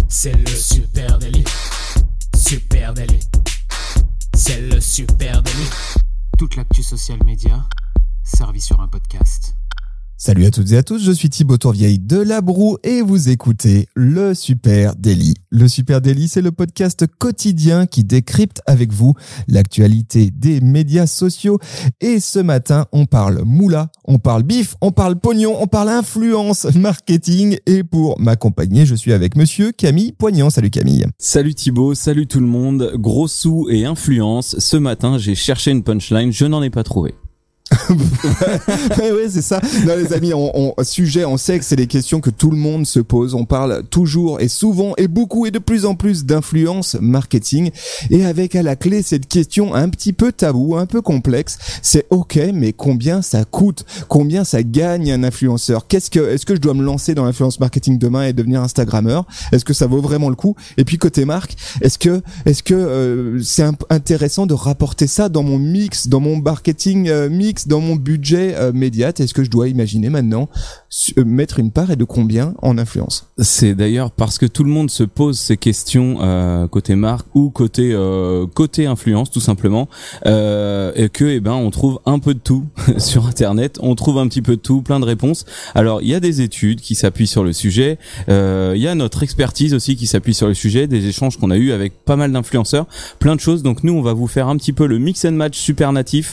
C'est le super délit. Super délit. C'est le super délit. Toute l'actu social média servie sur un podcast. Salut à toutes et à tous, je suis Thibaut Tourvieille de La Broue et vous écoutez le Super Daily. Le Super Daily, c'est le podcast quotidien qui décrypte avec vous l'actualité des médias sociaux. Et ce matin, on parle moula, on parle bif, on parle pognon, on parle influence, marketing. Et pour m'accompagner, je suis avec monsieur Camille Poignant. Salut Camille. Salut Thibaut, salut tout le monde. Gros sous et influence. Ce matin, j'ai cherché une punchline, je n'en ai pas trouvé. Ouais, c'est ça. Non, les amis, on sait que c'est les questions que tout le monde se pose. On parle toujours et souvent et beaucoup et de plus en plus d'influence marketing. Et avec à la clé cette question un petit peu tabou, un peu complexe. C'est ok, mais combien ça coûte? Combien ça gagne un influenceur? Est-ce que je dois me lancer dans l'influence marketing demain et devenir Instagrammeur? Est-ce que ça vaut vraiment le coup? Et puis côté marque, est-ce que c'est intéressant de rapporter ça dans mon mix, dans mon marketing mix, dans mon budget médiat? Est-ce que je dois imaginer maintenant mettre une part et de combien en influence? C'est d'ailleurs parce que tout le monde se pose ces questions côté marque ou côté influence tout simplement et que on trouve un peu de tout sur internet, on trouve un petit peu de tout, plein de réponses. Alors il y a des études qui s'appuient sur le sujet, il y a notre expertise aussi qui s'appuie sur le sujet, des échanges qu'on a eu avec pas mal d'influenceurs, plein de choses. Donc nous on va vous faire un petit peu le mix and match super natif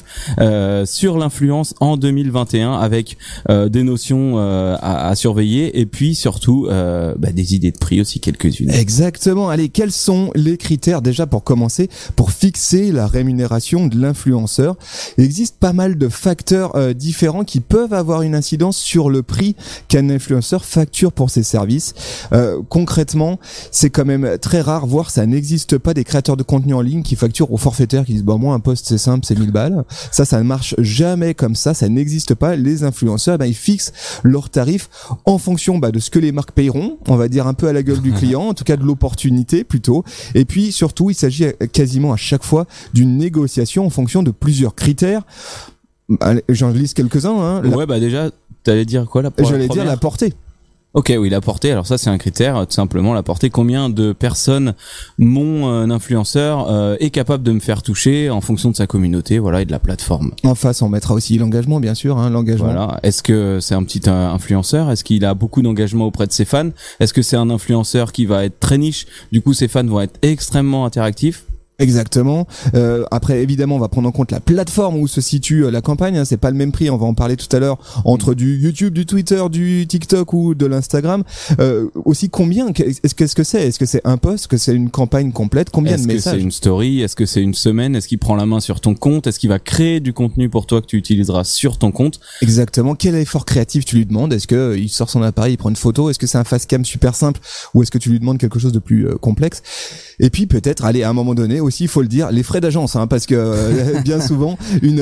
sur l'influence en 2021 avec des notions à surveiller et puis surtout des idées de prix aussi, quelques-unes. Exactement. Allez, quels sont les critères déjà pour commencer, pour fixer la rémunération de l'influenceur? Il existe pas mal de facteurs différents qui peuvent avoir une incidence sur le prix qu'un influenceur facture pour ses services. Concrètement, c'est quand même très rare, voire ça n'existe pas, des créateurs de contenu en ligne qui facturent aux forfaitaires, qui disent moi un post c'est simple, c'est 1000 balles. Ça ne marche jamais comme ça n'existe pas. Les influenceurs, ils fixent leurs tarifs en fonction de ce que les marques paieront, on va dire un peu à la gueule du client, en tout cas de l'opportunité plutôt. Et puis surtout, il s'agit quasiment à chaque fois d'une négociation en fonction de plusieurs critères. Allez, j'en liste quelques-uns. Déjà, t'allais dire quoi là? J'allais dire la portée. Ok, oui, la portée. Alors ça, c'est un critère, tout simplement, la portée. Combien de personnes mon influenceur est capable de me faire toucher en fonction de sa communauté, et de la plateforme. En face, on mettra aussi l'engagement, bien sûr, l'engagement. Voilà. Est-ce que c'est un petit influenceur? Est-ce qu'il a beaucoup d'engagement auprès de ses fans? Est-ce que c'est un influenceur qui va être très niche? Du coup, ses fans vont être extrêmement interactifs. Exactement. Après, évidemment, on va prendre en compte la plateforme où se situe la campagne. C'est pas le même prix. On va en parler tout à l'heure entre du YouTube, du Twitter, du TikTok ou de l'Instagram. Aussi, combien? Qu'est-ce que c'est? Est-ce que c'est un post? Est-ce que c'est une campagne complète? Combien de messages? Est-ce que c'est une story? Est-ce que c'est une semaine? Est-ce qu'il prend la main sur ton compte? Est-ce qu'il va créer du contenu pour toi que tu utiliseras sur ton compte? Exactement. Quel effort créatif tu lui demandes? Est-ce que il sort son appareil, il prend une photo? Est-ce que c'est un face cam super simple ou est-ce que tu lui demandes quelque chose de plus complexe? Et puis peut-être, à un moment donné aussi, il faut le dire, les frais d'agence, parce que bien souvent,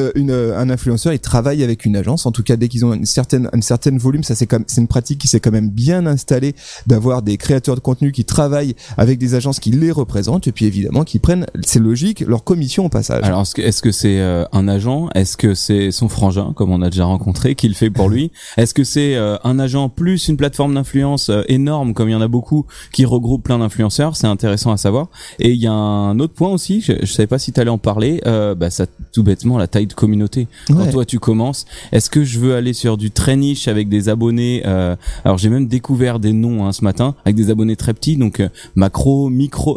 un influenceur, il travaille avec une agence. En tout cas, dès qu'ils ont une certaine volume, c'est une pratique qui s'est quand même bien installée, d'avoir des créateurs de contenu qui travaillent avec des agences qui les représentent et puis évidemment qui prennent, c'est logique, leur commission au passage. Alors est-ce que c'est un agent? Est-ce que c'est son frangin, comme on a déjà rencontré, qui le fait pour lui? Est-ce que c'est un agent plus une plateforme d'influence énorme, comme il y en a beaucoup, qui regroupe plein d'influenceurs? C'est intéressant à savoir. Et il y a un autre point aussi, je savais pas si t'allais en parler, ça, tout bêtement, la taille de communauté. Quand toi tu commences, est-ce que je veux aller sur du très niche avec des abonnés, alors j'ai même découvert des noms ce matin, avec des abonnés très petits, donc micro,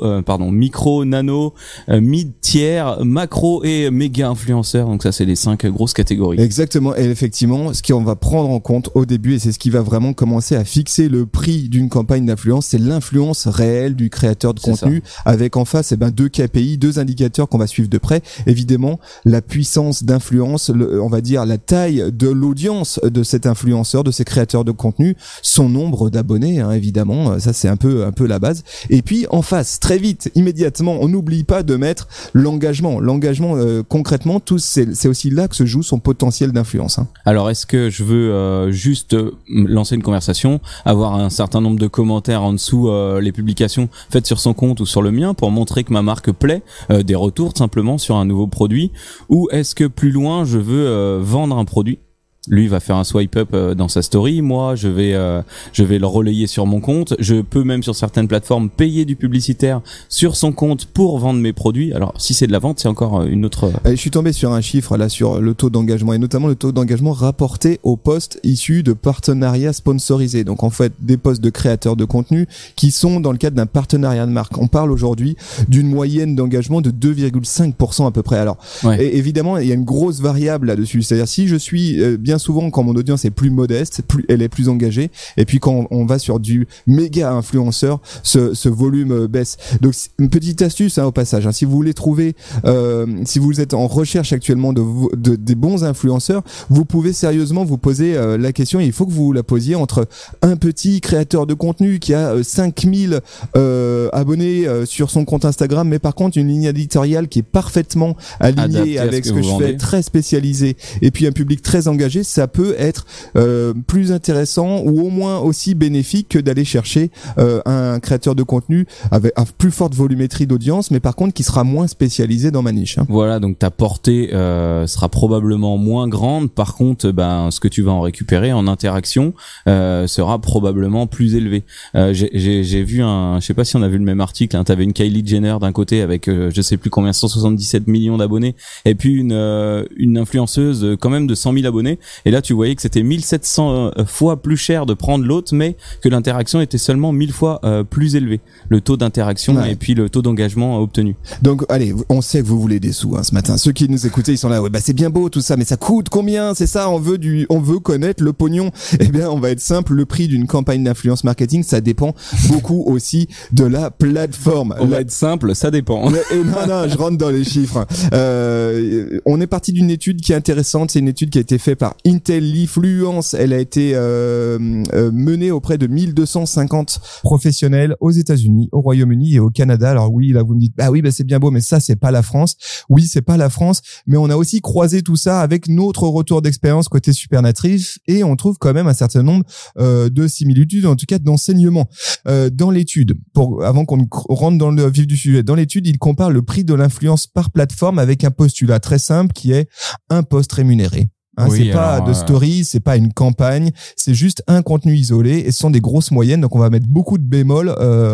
nano, mid, tiers, macro et méga influenceurs. Donc ça, c'est les 5 grosses catégories. Exactement. Et effectivement, ce qu'on va prendre en compte au début, et c'est ce qui va vraiment commencer à fixer le prix d'une campagne d'influence, c'est l'influence réelle du créateur de contenu, avec en face, deux KPI, 2 indicateurs qu'on va suivre de près. Évidemment, la puissance d'influence, on va dire la taille de l'audience de cet influenceur, de ces créateurs de contenu, son nombre d'abonnés, évidemment. Ça, c'est un peu la base. Et puis, en face, très vite, immédiatement, on n'oublie pas de mettre l'engagement. L'engagement, concrètement, c'est aussi là que se joue son potentiel d'influence. Alors, est-ce que je veux juste lancer une conversation, avoir un certain nombre de commentaires en dessous les publications faites sur son compte ou sur le mien pour montrer que ma marque plaît, des retours tout simplement sur un nouveau produit, ou est-ce que plus loin je veux vendre un produit Lui va faire un swipe up dans sa story, moi je vais le relayer sur mon compte, je peux même sur certaines plateformes payer du publicitaire sur son compte pour vendre mes produits. Alors si c'est de la vente, c'est encore une autre... Je suis tombé sur un chiffre là sur le taux d'engagement et notamment le taux d'engagement rapporté aux posts issus de partenariats sponsorisés. Donc en fait des posts de créateurs de contenu qui sont dans le cadre d'un partenariat de marque. On parle aujourd'hui d'une moyenne d'engagement de 2,5% à peu près. Alors et évidemment il y a une grosse variable là-dessus. C'est-à-dire si je suis bien souvent quand mon audience est plus modeste, elle est plus engagée. Et puis quand on va sur du méga influenceur, ce volume baisse. Donc une petite astuce au passage. Si vous voulez trouver, si vous êtes en recherche actuellement des bons influenceurs, vous pouvez sérieusement vous poser la question. Et il faut que vous la posiez entre un petit créateur de contenu qui a 5000 abonnés sur son compte Instagram, mais par contre une ligne éditoriale qui est parfaitement alignée avec ce que je fais, très spécialisé, et puis un public très engagé. Ça peut être plus intéressant ou au moins aussi bénéfique que d'aller chercher un créateur de contenu avec à plus forte volumétrie d'audience, mais par contre qui sera moins spécialisé dans ma niche. Voilà, donc ta portée sera probablement moins grande. Par contre, ce que tu vas en récupérer en interaction sera probablement plus élevé. J'ai vu je sais pas si on a vu le même article. T'avais une Kylie Jenner d'un côté avec je sais plus combien, 177 millions d'abonnés, et puis une influenceuse quand même de 100 000 abonnés. Et là, tu voyais que c'était 1700 fois plus cher de prendre l'autre, mais que l'interaction était seulement 1000 fois plus élevée. Le taux d'interaction et puis le taux d'engagement obtenu. Donc, allez, on sait que vous voulez des sous ce matin. Ceux qui nous écoutaient, ils sont là. C'est bien beau tout ça, mais ça coûte combien? C'est ça, on veut connaître le pognon. Eh bien, on va être simple. Le prix d'une campagne d'influence marketing, ça dépend beaucoup aussi de la plateforme. On va être simple, ça dépend. Non, je rentre dans les chiffres. On est parti d'une étude qui est intéressante. C'est une étude qui a été faite par Intellifluence. Elle a été menée auprès de 1250 professionnels aux États-Unis, au Royaume-Uni et au Canada. Alors oui, là vous me dites c'est bien beau, mais ça c'est pas la France. Oui, c'est pas la France, mais on a aussi croisé tout ça avec notre retour d'expérience côté Supernatif et on trouve quand même un certain nombre de similitudes, en tout cas d'enseignements. Dans l'étude, avant qu'on rentre dans le vif du sujet, dans l'étude, il compare le prix de l'influence par plateforme avec un postulat très simple qui est un post rémunéré. C'est pas de story, c'est pas une campagne, c'est juste un contenu isolé et ce sont des grosses moyennes. Donc on va mettre beaucoup de bémols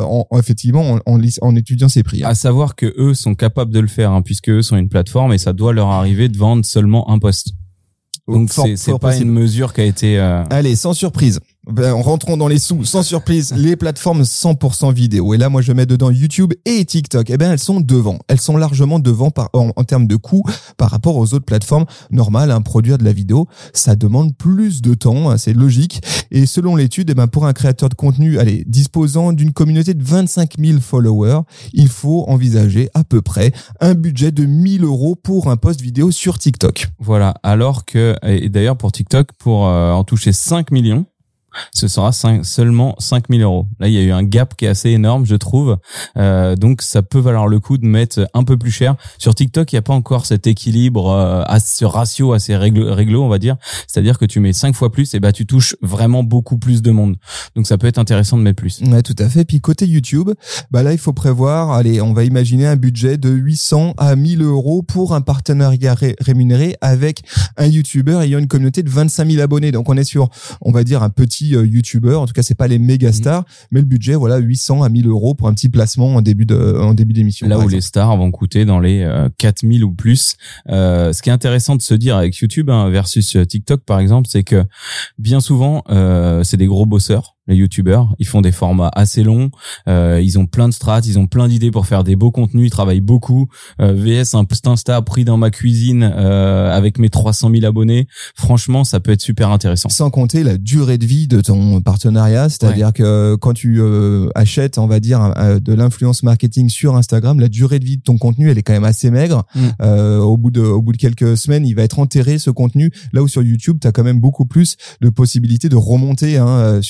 en étudiant ces prix. À savoir que eux sont capables de le faire puisque eux sont une plateforme et ça doit leur arriver de vendre seulement un post. Donc c'est pas une mesure qui a été... Allez, sans surprise. Rentrons dans les sous, sans surprise, les plateformes 100% vidéo. Et là, moi, je mets dedans YouTube et TikTok. Elles sont devant. Elles sont largement devant en termes de coûts par rapport aux autres plateformes normales. Produire de la vidéo, ça demande plus de temps, c'est logique. Et selon l'étude, pour un créateur de contenu, disposant d'une communauté de 25 000 followers, il faut envisager à peu près un budget de 1 000 € pour un post vidéo sur TikTok. Voilà. Alors que, et d'ailleurs pour TikTok, pour en toucher 5 millions, ce sera seulement 5 000 €. Là, il y a eu un gap qui est assez énorme, je trouve. Donc, ça peut valoir le coup de mettre un peu plus cher. Sur TikTok, il n'y a pas encore cet équilibre, ce ratio assez réglo, on va dire. C'est-à-dire que tu mets 5 fois plus, et tu touches vraiment beaucoup plus de monde. Donc, ça peut être intéressant de mettre plus. Ouais, tout à fait. Puis, côté YouTube, là, il faut prévoir, on va imaginer un budget de 800 à 1 000 € pour un partenariat rémunéré avec un YouTuber ayant une communauté de 25 000 abonnés. Donc, on est sur, on va dire, un petit youtubeurs, en tout cas c'est pas les méga stars, mais le budget 800 à 1000 € pour un petit placement en début d'émission. Là où les stars vont coûter dans les 4000 ou plus. Ce qui est intéressant de se dire avec YouTube versus TikTok par exemple, c'est que bien souvent c'est des gros bosseurs. Les youtubeurs, ils font des formats assez longs, ils ont plein de strates, ils ont plein d'idées pour faire des beaux contenus, ils travaillent beaucoup. VS, un post Insta pris dans ma cuisine avec mes 300 000 abonnés, franchement, ça peut être super intéressant. Sans compter la durée de vie de ton partenariat, c'est-à-dire que quand tu achètes, on va dire, de l'influence marketing sur Instagram, la durée de vie de ton contenu, elle est quand même assez maigre. Au bout de quelques semaines, il va être enterré ce contenu. Là où sur YouTube, tu as quand même beaucoup plus de possibilités de remonter sur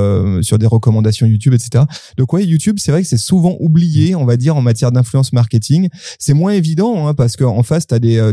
des recommandations YouTube, etc. Donc ouais, YouTube, c'est vrai que c'est souvent oublié, on va dire, en matière d'influence marketing. C'est moins évident, hein, parce qu'en face,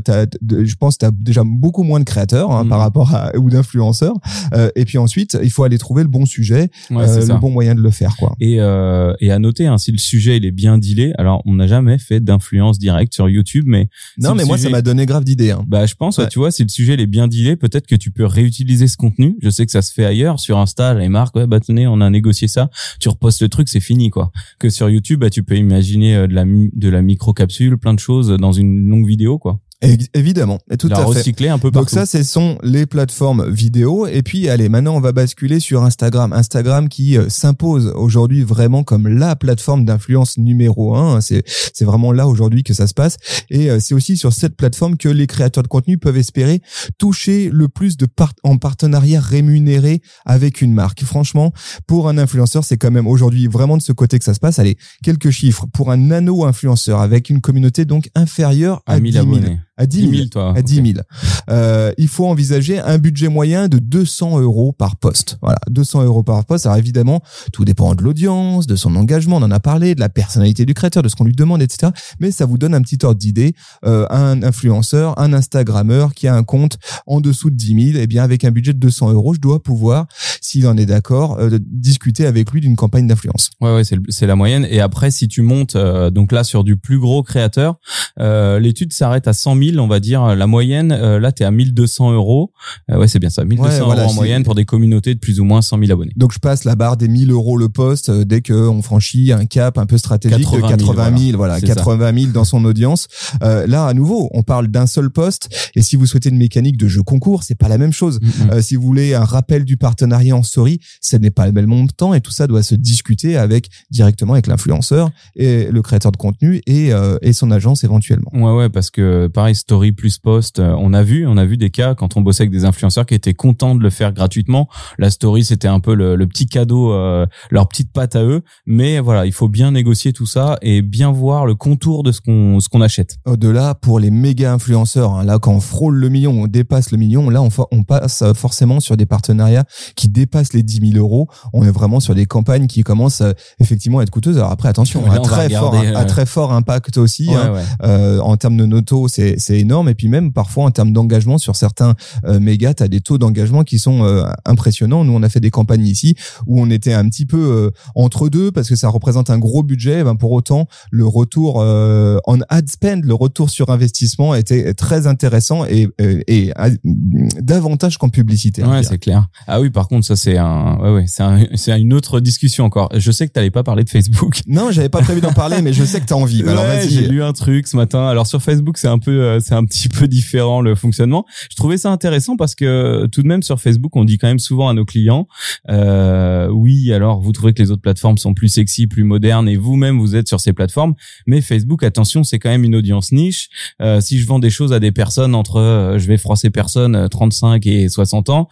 je pense, t'as déjà beaucoup moins de créateurs, hein, par rapport à, ou d'influenceurs. Et puis ensuite, il faut aller trouver le bon sujet, le bon moyen de le faire, quoi. Et à noter, hein, si le sujet il est bien dealé, alors on n'a jamais fait d'influence directe sur YouTube, mais non, mais moi ça m'a donné grave d'idées. Hein. Bah je pense, tu vois, si le sujet il est bien dealé, peut-être que tu peux réutiliser ce contenu. Je sais que ça se fait ailleurs sur Insta, les marques, ouais, bah tenez, on a négocié ça, tu repostes le truc, c'est fini, quoi. Que sur YouTube, bah tu peux imaginer de la micro-capsule, plein de choses dans une longue vidéo, quoi. Évidemment, et tout à fait. Recycler un peu partout. Donc ça, ce sont les plateformes vidéo. Et puis, allez, maintenant, on va basculer sur Instagram. Instagram qui s'impose aujourd'hui vraiment comme la plateforme d'influence numéro 1. C'est vraiment là aujourd'hui que ça se passe. Et c'est aussi sur cette plateforme que les créateurs de contenu peuvent espérer toucher le plus en partenariat rémunéré avec une marque. Franchement, pour un influenceur, c'est quand même aujourd'hui vraiment de ce côté que ça se passe. Allez, quelques chiffres. Pour un nano-influenceur avec une communauté donc inférieure à 10 000 abonnés. À 10 000, toi. À 10 000. Il faut envisager un budget moyen de 200 € par poste. Voilà, 200 € par poste. Alors évidemment, tout dépend de l'audience, de son engagement, on en a parlé, de la personnalité du créateur, de ce qu'on lui demande, etc. Mais ça vous donne un petit ordre d'idée. Un influenceur, un Instagrammeur qui a un compte en dessous de 10 000, eh bien avec un budget de 200 €, je dois pouvoir, s'il en est d'accord, discuter avec lui d'une campagne d'influence. Ouais, c'est la moyenne. Et après, si tu montes, donc là sur du plus gros créateur, l'étude s'arrête à 100 000. On va dire la moyenne, là t'es à 1 200 €. Ouais, c'est bien ça, 1 200 € en moyenne pour des communautés de plus ou moins 100 000 abonnés. Donc je passe la barre des 1 000 € le poste dès que on franchit un cap un peu stratégique de 80 000, voilà, 80 000 dans son audience. Là à nouveau, on parle d'un seul poste. Et si vous souhaitez une mécanique de jeu concours, c'est pas la même chose. Si vous voulez un rappel du partenariat en story, ça n'est pas le même montant et tout ça doit se discuter directement avec l'influenceur et le créateur de contenu et son agence éventuellement. Ouais, parce que pareil, story plus post, on a vu des cas quand on bossait avec des influenceurs qui étaient contents de le faire gratuitement. La story, c'était un peu le petit cadeau, leur petite patte à eux. Mais voilà, il faut bien négocier tout ça et bien voir le contour de ce qu'on achète. Au-delà, pour les méga influenceurs, hein, là, quand on frôle le million, on dépasse le million, là, on passe forcément sur des partenariats qui dépassent les 10 000 €. On est vraiment sur des campagnes qui commencent effectivement à être coûteuses. Alors après, attention, à très fort impact aussi. En termes de noto, c'est énorme. Et puis même parfois en termes d'engagement sur certains mégas, t'as des taux d'engagement qui sont impressionnants. Nous, on a fait des campagnes ici où on était un petit peu entre deux parce que ça représente un gros budget. Ben, pour autant, le retour en ad spend, le retour sur investissement était très intéressant et davantage qu'en publicité. Ouais, c'est clair. Ah oui, par contre, ça c'est c'est une autre discussion encore. Je sais que t'allais pas parler de Facebook. Non, j'avais pas prévu d'en parler, mais je sais que t'as envie. Alors vas-y. J'ai lu un truc ce matin. Alors sur Facebook, c'est un petit peu différent le fonctionnement. Je trouvais ça intéressant parce que tout de même sur Facebook, on dit quand même souvent à nos clients, oui, alors vous trouvez que les autres plateformes sont plus sexy, plus modernes et vous-même vous êtes sur ces plateformes, mais Facebook, attention, c'est quand même une audience niche. Si je vends des choses à des personnes entre, je vais froisser personnes 35 et 60 ans,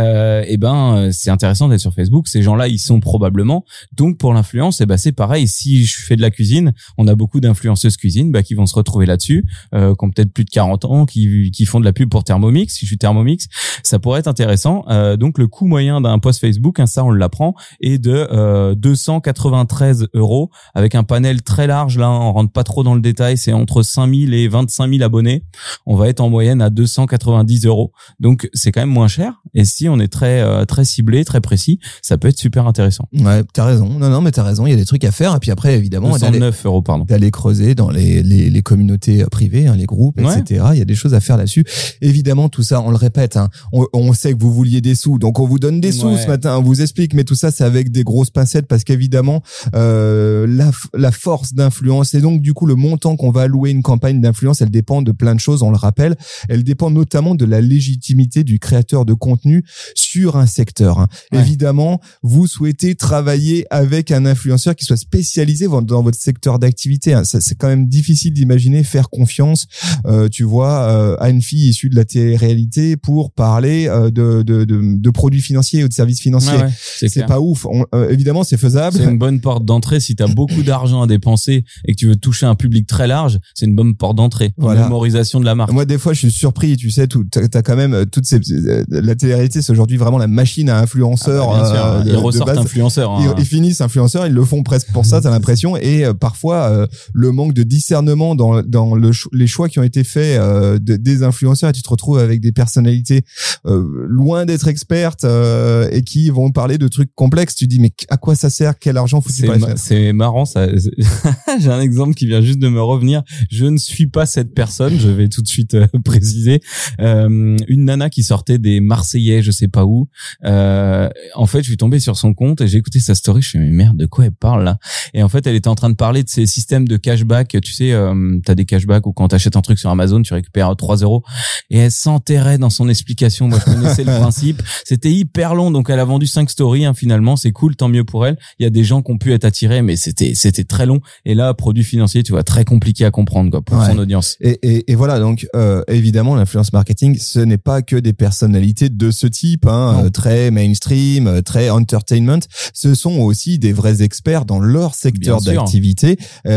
c'est intéressant d'être sur Facebook. Ces gens-là, ils sont probablement. Donc pour l'influence, c'est pareil. Si je fais de la cuisine, on a beaucoup d'influenceuses cuisine qui vont se retrouver là-dessus, qui ont peut-être plus de 40 ans, qui font de la pub pour Thermomix. Si je suis Thermomix, ça pourrait être intéressant. Donc le coût moyen d'un post Facebook, ça on l'apprend, est de 293 € avec un panel très large. Là, on rentre pas trop dans le détail. C'est entre 5 000 et 25 000 abonnés. On va être en moyenne à 290 €. Donc c'est quand même moins cher. Et si on est très ciblé, très précis, ça peut être super intéressant. Ouais, t'as raison. Non, mais t'as raison. Il y a des trucs à faire. Et puis après, évidemment, 209 €, pardon. D'aller creuser dans les communautés privées, les groupes, etc. Il y a des choses à faire là-dessus. Évidemment, tout ça, on le répète, on sait que vous vouliez des sous, donc on vous donne des sous ce matin, on vous explique, mais tout ça, c'est avec des grosses pincettes parce qu'évidemment, la force d'influence et donc du coup le montant qu'on va allouer une campagne d'influence, elle dépend de plein de choses, on le rappelle. Elle dépend notamment de la légitimité du créateur de contenu sur un secteur. Évidemment, vous souhaitez travailler avec un influenceur qui soit spécialisé dans votre secteur d'activité. C'est quand même difficile d'imaginer faire confiance tu vois, à une fille issue de la télé-réalité pour parler de produits financiers ou de services financiers. Ouais, c'est pas ouf. Évidemment, c'est faisable. C'est une bonne porte d'entrée si t'as beaucoup d'argent à dépenser et que tu veux toucher un public très large. C'est une bonne porte d'entrée. Voilà. Mémorisation de la marque. Moi, des fois, je suis surpris. Tu sais, t'as quand même toutes ces la télé-réalité, c'est aujourd'hui vraiment la machine à influenceurs. Ils ressortent influenceurs. Hein. Ils finissent influenceurs. Ils le font presque pour ça. T'as l'impression. Et parfois, le manque de discernement dans les choix qui ont été faits des influenceurs, et tu te retrouves avec des personnalités loin d'être expertes et qui vont parler de trucs complexes. Tu dis mais à quoi ça sert? Quel argent faut-il pas faire? C'est marrant ça. J'ai un exemple qui vient juste de me revenir. Je ne suis pas cette personne. Je vais tout de suite préciser. Une nana qui sortait des Marseillais, je sais pas où. En fait, je suis tombé sur son compte et j'ai écouté sa story. Je me suis dit mais merde, de quoi elle parle là? Et en fait, elle était en train de parler de ces systèmes de cashback. Tu sais, t'as des cashbacks où quand t'achètes un truc sur Amazon, tu récupères 3 €. Et elle s'enterrait dans son explication. Moi, je connaissais le principe. C'était hyper long, donc elle a vendu 5 stories. Hein, finalement, c'est cool, tant mieux pour elle. Il y a des gens qui ont pu être attirés, mais c'était très long. Et là, produit financier, tu vois, très compliqué à comprendre quoi pour son audience. Et voilà, donc évidemment, l'influence marketing, ce n'est pas que des personnalités de ce type, hein, très mainstream, très entertainment. Ce sont aussi des vrais experts dans leur secteur d'activité.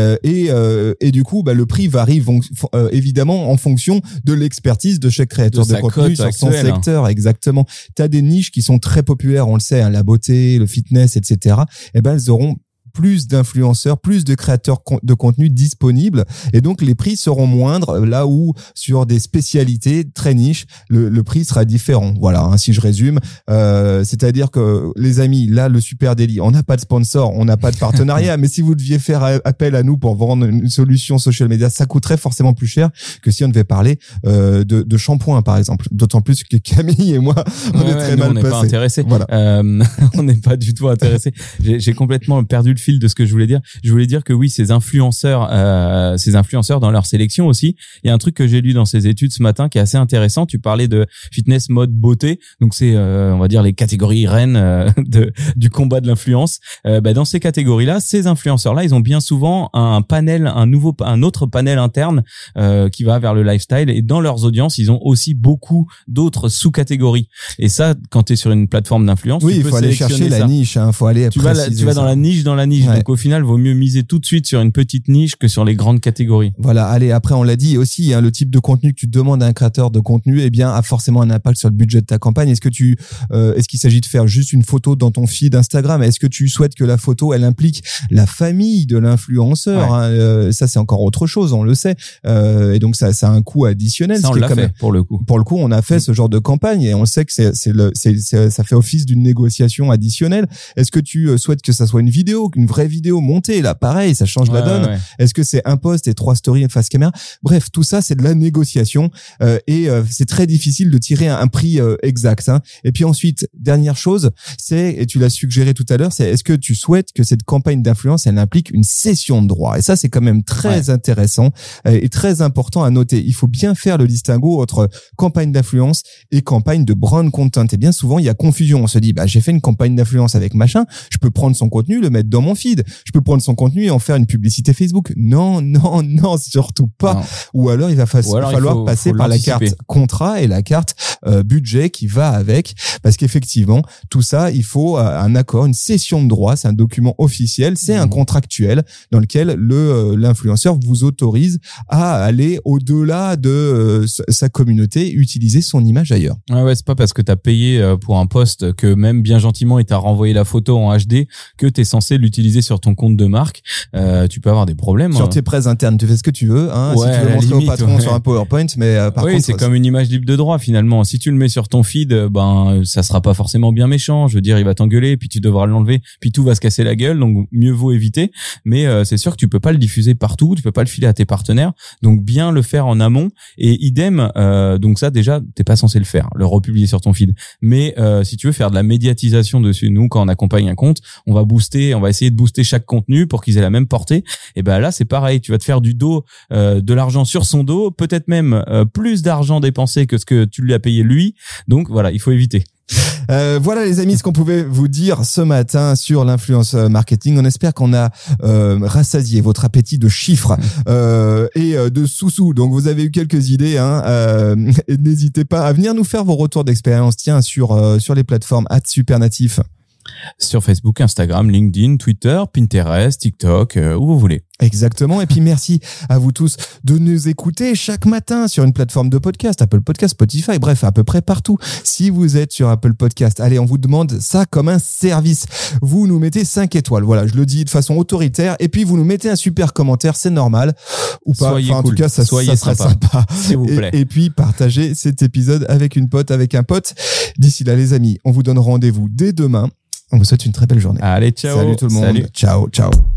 Et du coup, le prix varie évidemment en fonction de l'expertise de chaque créateur de contenu sur son secteur. Exactement. T'as des niches qui sont très populaires, on le sait, hein, la beauté, le fitness, etc. Et elles auront plus d'influenceurs, plus de créateurs de contenu disponibles, et donc les prix seront moindres, là où sur des spécialités très niches, le prix sera différent. Voilà, hein, si je résume, c'est-à-dire que les amis, là, le Super Daily, on n'a pas de sponsor, on n'a pas de partenariat, mais si vous deviez faire appel à nous pour vendre une solution social media, ça coûterait forcément plus cher que si on devait parler de shampoing, par exemple. D'autant plus que Camille et moi, on est très mal passés. On n'est pas intéressés. Voilà. On n'est pas du tout intéressés. J'ai complètement perdu le fil de ce que je voulais dire. Je voulais dire que oui, ces influenceurs dans leur sélection aussi. Il y a un truc que j'ai lu dans ces études ce matin qui est assez intéressant. Tu parlais de fitness, mode, beauté. Donc c'est, on va dire les catégories reines du combat de l'influence. Dans ces catégories-là, ces influenceurs-là, ils ont bien souvent un autre panel interne qui va vers le lifestyle. Et dans leurs audiences, ils ont aussi beaucoup d'autres sous-catégories. Et ça, quand tu es sur une plateforme d'influence, oui, il faut aller chercher la niche. Hein, faut aller. Tu vas dans la niche. Ouais. Donc au final, vaut mieux miser tout de suite sur une petite niche que sur les grandes catégories. Voilà, allez, après on l'a dit aussi, hein, le type de contenu que tu demandes à un créateur de contenu, eh bien, a forcément un impact sur le budget de ta campagne. Est-ce qu'il s'agit de faire juste une photo dans ton feed Instagram? Est-ce que tu souhaites que la photo, elle implique la famille de l'influenceur? Ouais. Ça, c'est encore autre chose, on le sait. Et donc ça a un coût additionnel. Ça, on l'a fait pour le coup. Pour le coup, on a fait ce genre de campagne et on sait que ça fait office d'une négociation additionnelle. Est-ce que tu souhaites que ça soit une vidéo, une vraie vidéo montée? Là, pareil, ça change la donne. Ouais. Est-ce que c'est un post et 3 stories face caméra? Bref, tout ça, c'est de la négociation et c'est très difficile de tirer un prix exact. Hein. Et puis ensuite, dernière chose, et tu l'as suggéré tout à l'heure, c'est est-ce que tu souhaites que cette campagne d'influence, elle implique une cession de droit? Et ça, c'est quand même très intéressant et très important à noter. Il faut bien faire le distinguo entre campagne d'influence et campagne de brand content. Et bien souvent, il y a confusion. On se dit, j'ai fait une campagne d'influence avec machin, je peux prendre son contenu, le mettre dans mon feed. Je peux prendre son contenu et en faire une publicité Facebook. Non, surtout pas. Non. Ou alors il va falloir passer par la carte contrat et la carte budget qui va avec, parce qu'effectivement tout ça, il faut un accord, une cession de droit. C'est un document officiel, c'est un contractuel dans lequel l'influenceur vous autorise à aller au-delà de sa communauté, utiliser son image ailleurs. Ouais, c'est pas parce que t'as payé pour un post que même bien gentiment il t'a renvoyé la photo en HD que t'es censé l'utiliser sur ton compte de marque. Tu peux avoir des problèmes. Sur tes presse internes, tu fais ce que tu veux, hein. Ouais, si tu veux montrer au patron sur un PowerPoint, mais par contre, c'est comme une image libre de droit finalement. Si tu le mets sur ton feed, ça sera pas forcément bien méchant. Je veux dire, il va t'engueuler, puis tu devras l'enlever, puis tout va se casser la gueule. Donc mieux vaut éviter. Mais c'est sûr que tu peux pas le diffuser partout, tu peux pas le filer à tes partenaires. Donc bien le faire en amont. Et idem. Donc ça déjà, t'es pas censé le faire, le republier sur ton feed. Mais si tu veux faire de la médiatisation dessus, nous quand on accompagne un compte, on va booster, on va essayer de booster chaque contenu pour qu'ils aient la même portée. Et ben là, c'est pareil. Tu vas te faire du dos, de l'argent sur son dos, peut-être même plus d'argent dépensé que ce que tu lui as payé lui. Donc voilà, il faut éviter. Voilà les amis ce qu'on pouvait vous dire ce matin sur l'influence marketing. On espère qu'on a rassasié votre appétit de chiffres et de sous-sous. Donc vous avez eu quelques idées et n'hésitez pas à venir nous faire vos retours d'expérience sur les plateformes @supernatif. Sur Facebook, Instagram, LinkedIn, Twitter, Pinterest, TikTok, où vous voulez. Exactement. Et puis merci à vous tous de nous écouter chaque matin sur une plateforme de podcast, Apple Podcast, Spotify, bref, à peu près partout. Si vous êtes sur Apple Podcast, allez, on vous demande ça comme un service. Vous nous mettez 5 étoiles. Voilà, je le dis de façon autoritaire. Et puis vous nous mettez un super commentaire, c'est normal. Ou pas. Soyez en cool. tout cas, ça serait sympa. S'il vous plaît. Et puis partagez cet épisode avec une pote, avec un pote. D'ici là, les amis, on vous donne rendez-vous dès demain. On vous souhaite une très belle journée. Allez, ciao. Salut tout le monde. Salut. Ciao.